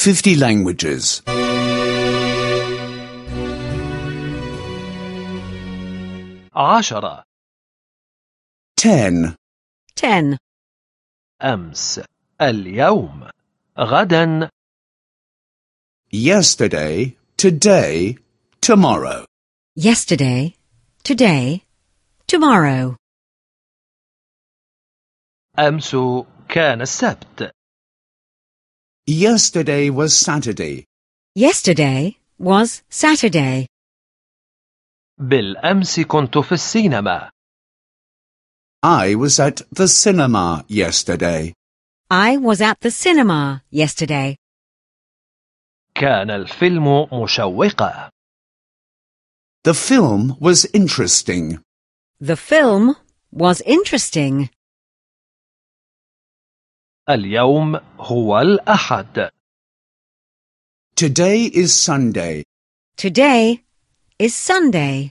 50 languages. 10 10. 10. أمس اليوم غدا Yesterday, today, tomorrow. Yesterday, today, tomorrow. أمس كان السبت Yesterday was Saturday. Yesterday was Saturday. بالأمس كنت في السينما I was at the cinema yesterday. I was at the cinema yesterday. كان الفيلم مشوقا The film was interesting. The film was interesting. اليوم هو الأحد Today is Sunday. Today is Sunday.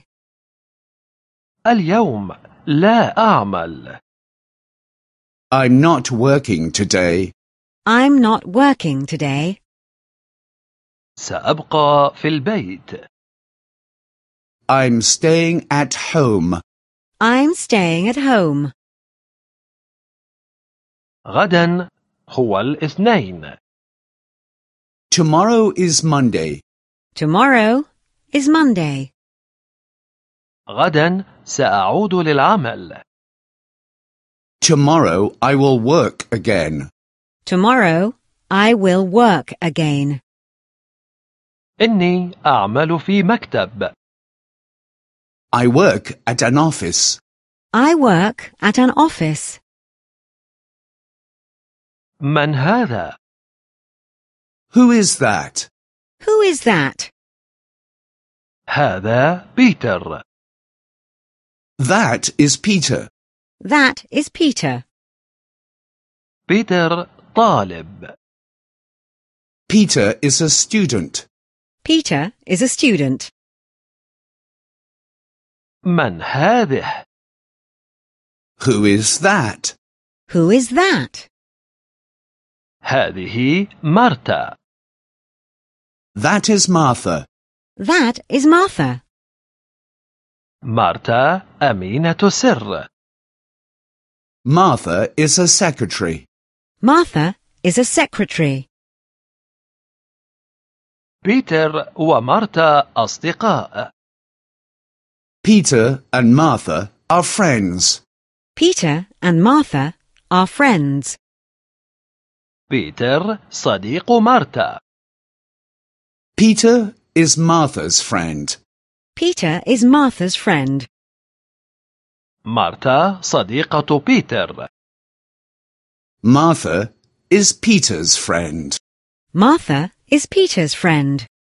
اليوم لا أعمل I'm not working today. I'm not working today. سأبقى في البيت I'm staying at home. I'm staying at home. غدا هو الاثنين Tomorrow is Monday. Tomorrow is Monday. غدا سأعود للعمل Tomorrow I will work again. Tomorrow I will work again. إني أعمل في مكتب I work at an office. I work at an office. من هذا؟ Who is that? Who is that? هذا بيتر That is Peter. That is Peter. بيتر طالب Peter is a student. Peter is a student. من هذه؟ Who is that? Who is that? هذه مارتا That is Martha. That is Martha. مارتا أمينة سر Martha is a secretary. Martha is a secretary. بيتر ومارتا أصدقاء Peter and Martha are friends. Peter and Martha are friends. بيتر صديق مارتا Peter is Martha's friend. Peter is Martha's friend. مارتا صديقة بيتر Martha is Peter's friend. Martha is Peter's friend.